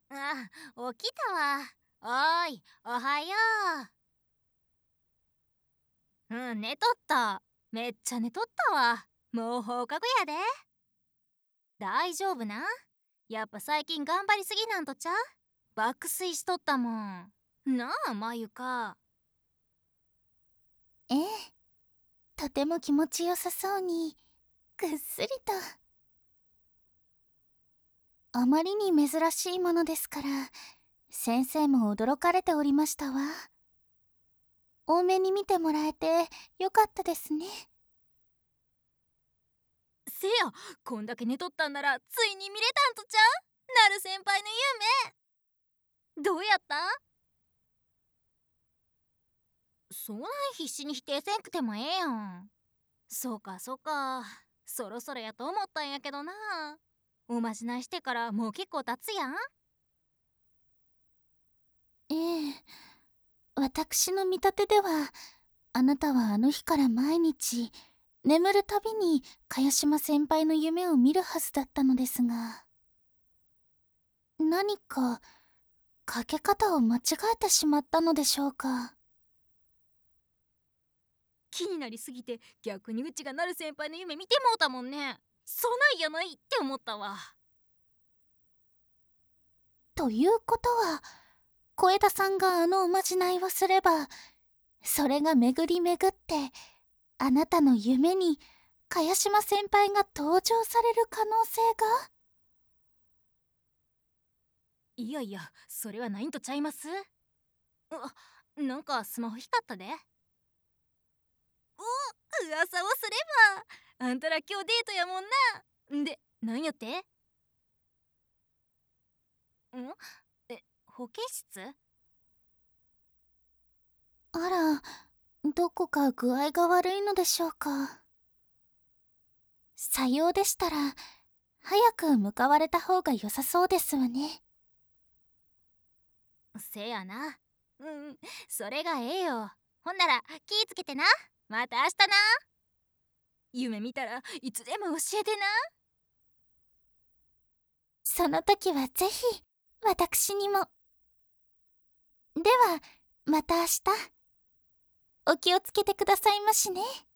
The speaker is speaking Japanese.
あ、起きたわ。おーい、おはよう。寝とった。めっちゃ寝とったわ。もう放課後やで。大丈夫な？やっぱ最近頑張りすぎなんとちゃう？爆睡しとったもん。なあ、まゆか。 ええ、とても気持ちよさそうに、ぐっすりと。あまりに珍しいものですから、先生も驚かれておりましたわ。多めに見てもらえてよかったですね。 せや、こんだけ寝とったんならついに見れたんとちゃう？なる先輩の夢。どうやった？そない必死に否定せんくてもええやん。そうかそうか、そろそろやと思ったんやけどな。おまじないしてからもう結構経つやん。 ええ、私の見立てでは、あなたはあの日から毎日、眠るたびに茅島先輩の夢を見るはずだったのですが、何かかけ方を間違えてしまったのでしょうか。 気になりすぎて逆にうちがなる先輩の夢見てもうたもんね。そないやないって思ったわ。 ということは、小枝さんがあのおまじないをすれば、それが巡り巡って、あなたの夢に茅島先輩が登場される可能性が。 いやいや、それはないんとちゃいます？なんかスマホ光ったで。噂をすればあんたら今日デートやもんな。んで、なんやって？保健室？ あら、どこか具合が悪いのでしょうか。さようでしたら、早く向かわれた方が良さそうですわね。 せやな。それがええよ。ほんなら気ぃつけてな。また明日な。夢見たらいつでも教えてな。 その時はぜひ、私にも。では、また明日。お気をつけてくださいましね。